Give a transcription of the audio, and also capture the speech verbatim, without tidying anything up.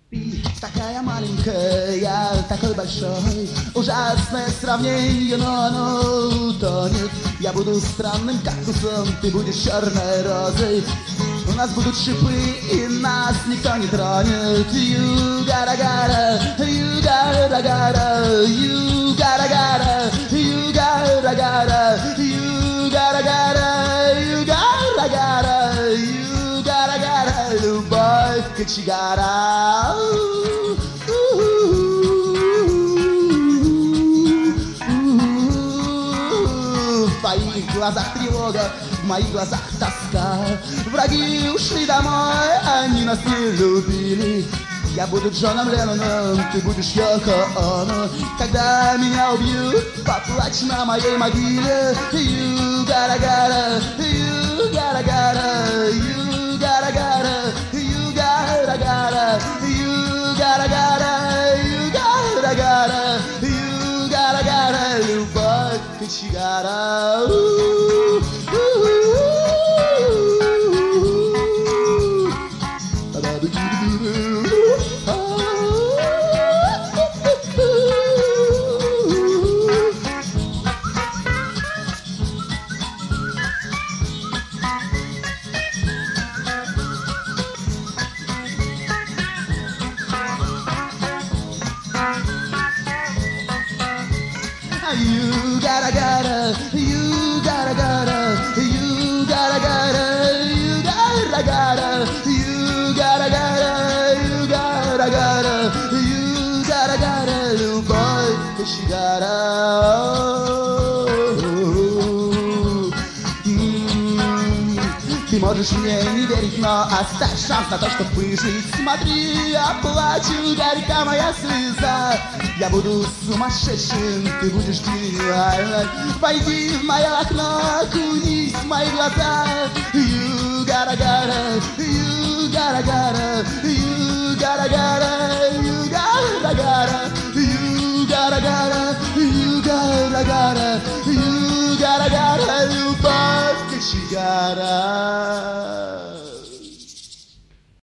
Ты такая маленькая, такой большой. Ужасное сравнение, но оно тонет. Я буду странным кактусом, ты будешь черной розой. У нас будут шипы, и нас никто не тронет. You gotta gotta, you gotta gotta, you gotta gotta, you gotta gotta, you gotta gotta, you gotta gotta, you gotta gotta, любовь кочегара. В твоих глазах тревога, в моих глазах тоска. Враги ушли домой, они нас не любили. Я буду Джоном Ленноном, ты будешь Йоко Оно. Когда меня убьют, поплачь на моей могиле. You gotta gotta, you gotta gotta, you gotta gotta, you gotta gotta, you gotta gotta, you gotta gotta, you gotta gotta, любовь кочегара. You gotta gotta, you gotta gotta, you gotta gotta, you gotta gotta, you gotta gotta, you gotta gotta, you gotta gotta, любовь кочегара. Ты можешь мне не верить, но оставь шанс на то, чтобы выжить. Смотри, я плачу, горька моя слеза. Я буду сумасшедшим, ты будешь гениальной. Войди в мое окно, окунись в мои глаза. You gotta gotta, you gotta gotta, you gotta gotta, you gotta gotta, you gotta gotta, you gotta gotta, you gotta gotta, любовь кочегара.